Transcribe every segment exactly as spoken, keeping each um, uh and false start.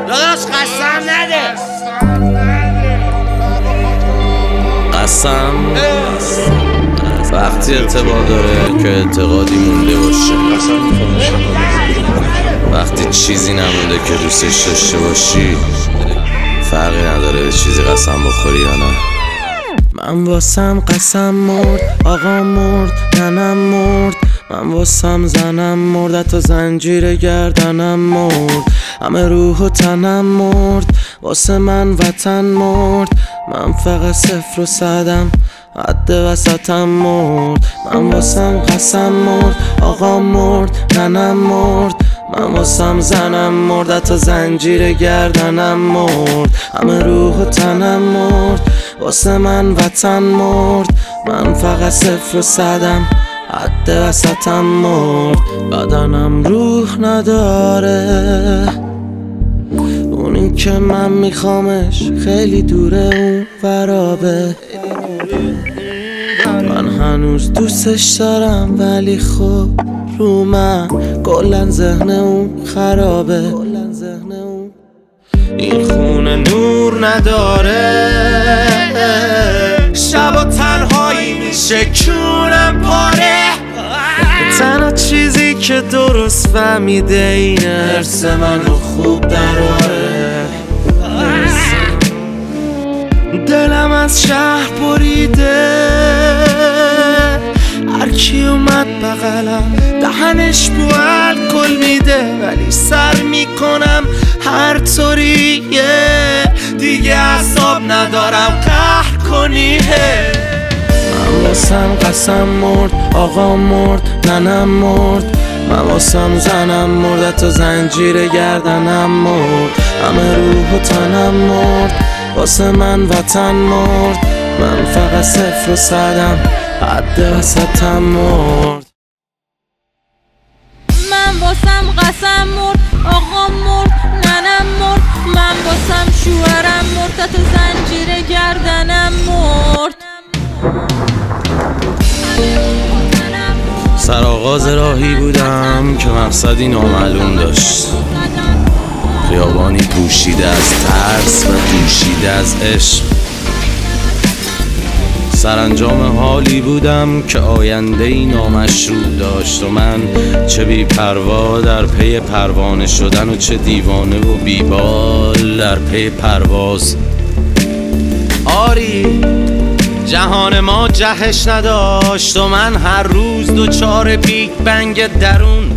داداش قسم نده. قسم وقتی اعتبار داره که اعتقادی مونده باشه، وقتی چیزی نمونده که دوستش داشته باشی، فرقی نداره به چیزی قسم بخوری یا نه. من واسم قسم مرد، آقا مرد، ننم مرد، من واسم زنم مرد، حتی زنجیر گردنم مرد، همه روح و تنم مرد، واسه من وطن مرد، من فقط صفر و صدم، حد وسطم مرد. من واسم قسم مرد، آقا مرد، ننم مرد، من واسم زنم مرد، حتی زنجیر گردنم مرد، همه روح و تنم مرد، واسه من وطن مرد، من فقط صفر و صدم، حد وسطم مرد. بدنم روح نداره، اونی که من میخوامش خیلی دوره، اون فرابه. من هنوز دوستش دارم ولی خب رو من کلن ذهن اون خرابه. این خونه نور نداره، شب و تنهایی میشه کونم پاره. تنها چیزی که درست فهمیده اینه حرس منو خوب دراره. دلم از شهر بریده، هرکی اومد بغلم دهنش بو الکل میده، ولی سر میکنم هر طوریه، دیگه اعصاب ندارم قهر کنیه. من واسم قسم مرد، آقا مرد، ننم مرد، من واسم زنم مرد، حتی زنجیر گردنم مرد، همه روح و تنم مرد، واسه من وطن مرد، من فقط صفر و صدم، حد وسطم مرد. من واسم قسم مرد، آقا مرد، ننم مرد، من واسم شوهرم مرد، تا زنجیر گردنم مرد. سرآغاز راهی بودم که مقصدی نامعلوم داشت، خیابانی پوشیده از ترس و دوشیده از عشق. سرانجام حالی بودم که آینده‌ای نامشروع داشت و من چه بی پروا در پی پروانه شدن و چه دیوانه و بیبال در پی پرواز. آری جهان ما جهش نداشت و من هر روز دوچار بیگ بنگ درون.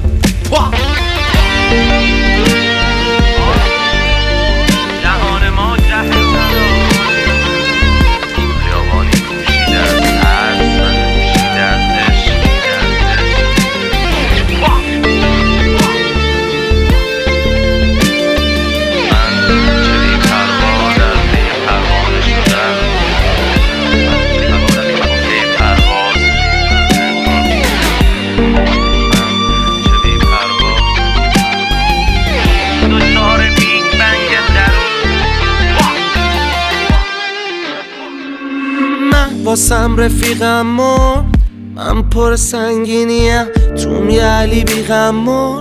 واسم رفیقم مرد، من پر سنگینیم توم یه علی بیغم مرد.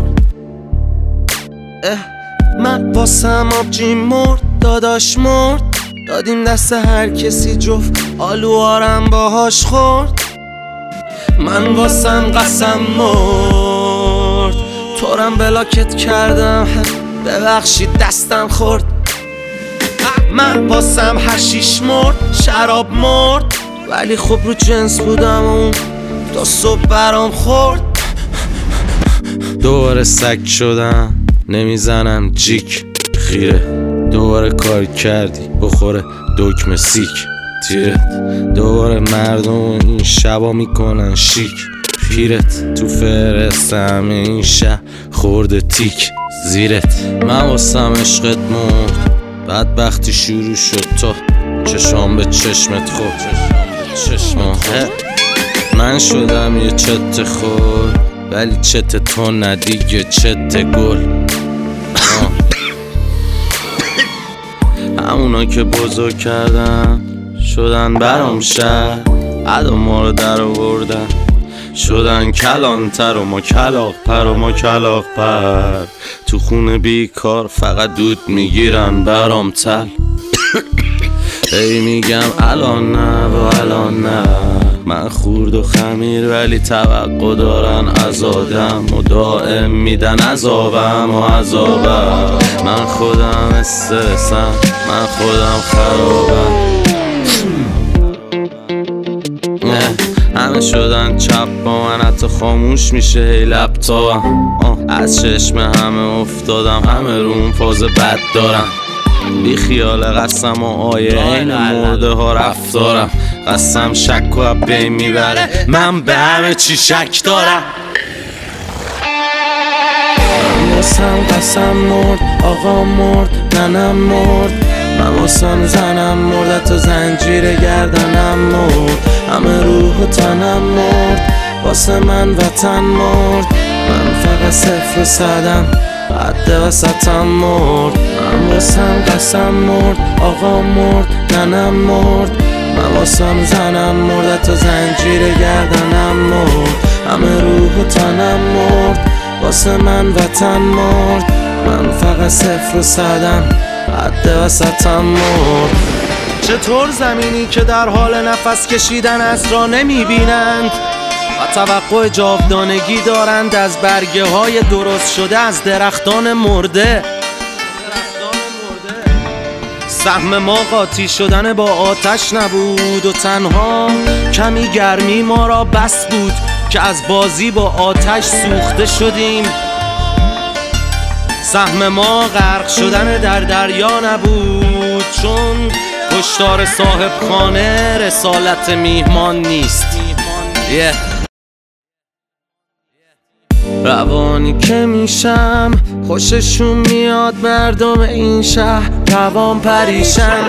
من واسم آبجی مرد، داداش مرد، دادیم دست هر کسی جفت آلوارم باهاش خورد. من واسم قسم مرد، تورم بلاکت کردم ببخشید دستم خورد. من واسم حشیش مرد، شراب مرد، ولی خب رو جنس بودم اون تا صبح برام خورد. دوباره سگ شدم نمیزنم جیک خیره، دوباره کار کردی بخوره دکمه سیک تیرت، دوباره مردم این شبا میکنن شیک پیرت، تو فرستم این شب خورده تیک زیرت. من واسم عشقت مرد، بدبختی شروع شد تا چشام به چشمت خورد. من شدم یه چت خور، ولی چت تو ندیگه چت گل. همونا که بزرگ کردن شدن برام شهر، عدا ما رو در آوردن شدن کلانتر و ما کلاغ پر و ما کلاغ پر. تو خونه بیکار فقط دود میگیرن برام تل. ای میگم الان نه و الان نه، من خورد و خمیر ولی توقع دارن از آدم و دائم میدن عذابم و عذابم. من خودم استرسم، من خودم خرابم. همه شدن چپ با من، حتی خاموش میشه هی لپتاپم. از چشم همه افتادم، همه روم فاز بد دارم. بی خیال قسم و آیه این مرده ها رفتارم. قسم شک و بین میبره، من به همه چی شک دارم. من واسم قسم مرد، آقا مرد، ننم مرد. من واسم زنم مرد، تو زنجیر گردنم مرد. همه روح و تنم مرد، واسه من وطن مرد. من فقط صفر و صدم، حد وسطم مرد. من واسم قسم مرد، آقا مرد، ننم مرد. من واسم زنم مرد، تو زنجیر گردنم مرد. همه روح و تنم مرد، واسه من وطن مرد. من فقط صفر و صدم، حد وسطم مرد. چطور زمینی که در حال نفس کشیدن از را نمیبینند و توقع جاودانگی دارند از برگه های درست شده از درختان مرده. سهم ما قاطی شدن با آتش نبود و تنها کمی گرمی ما را بس بود که از بازی با آتش سوخته شدیم. سهم ما غرق شدن در دریا نبود، چون کشتار صاحب خانه رسالت میهمان نیست. yeah. روانی که میشم خوششون میاد مردم این شهر روان پریشن.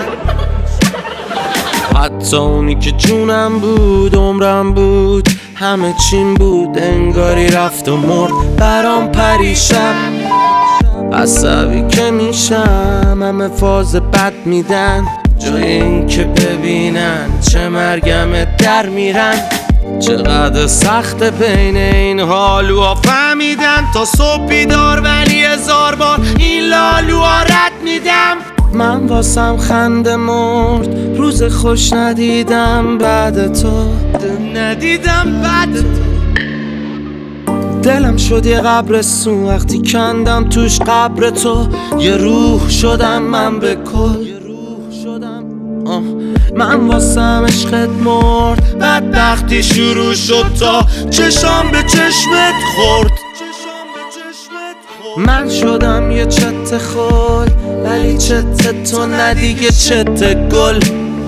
حتی اونی که جونم بود عمرم بود همه چیم بود، انگاری رفت و مرد برام پریشن. عصبی که میشم همه فاز بد میدن، جای این که ببینن چه مرگم در میرن. چقدر سخت بین این حالوها فهمیدن، تا صبح بیدار ولی هزار بار این لالوها رد میدم. من واسم خنده مرد، روز خوش ندیدم بعد تو، ندیدم بعد تو. دلم شد یه قبرستون وقتی کندم توش قبر تو. یه روح شدم من به کل، یه روح شدم. آه. من واسم عشقت مرد، بدبختی شروع شد تا چشام به چشمت خورد. من شدم یه چت خل ولی چت تو ندیگه چت گل.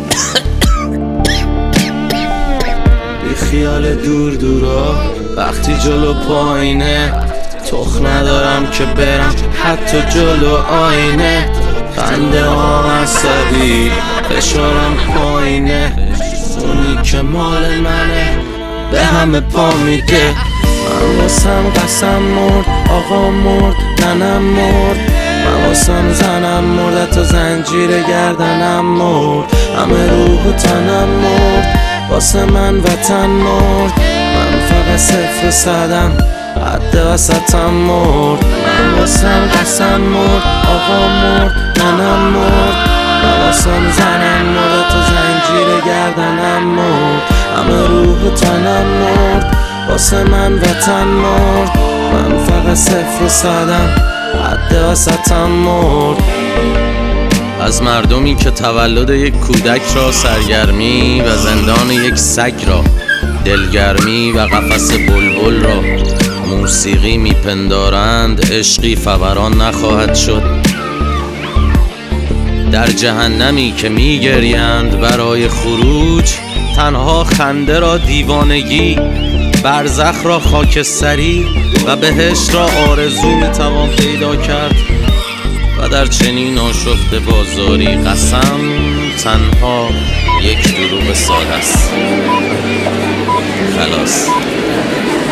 بی خیال دور دورا وقتی جلو پایینه، تخ ندارم که برم حتی جلو آینه. خنده ها عصبی فشارم پایینه، اونی که مال منه به همه پا میده. من واسم قسم مرد، آقا مرد، ننم مرد. من واسم زنم مرد، تو زنجیر گردنم مرد. همه روح و تنم مرد، واسه من وطن مرد. من فقط صفر و صدم، حد وسطم مرد. من واسم قسم مرد، آقا مرد، ننم مرد. من واسم زنم مرد، تو زنجیر گردنم مرد. همه روح و تنم مرد، واسه من وطن مرد. من فقط صفر و صدم، حد وسطم مرد. از مردمی که تولد یک کودک را سرگرمی و زندان یک سگ را، دلگرمی و قفس بلبل را موسیقی میپندارند، عشقی فوران نخواهد شد. در جهنمی که میگریند برای خروج، تنها خنده را دیوانگی، برزخ را خاکستری و بهشت را آرزو میتوان پیدا کرد. و در چنین آشفته بازاری قسم تنها یک دروغ ساده است. خلاص.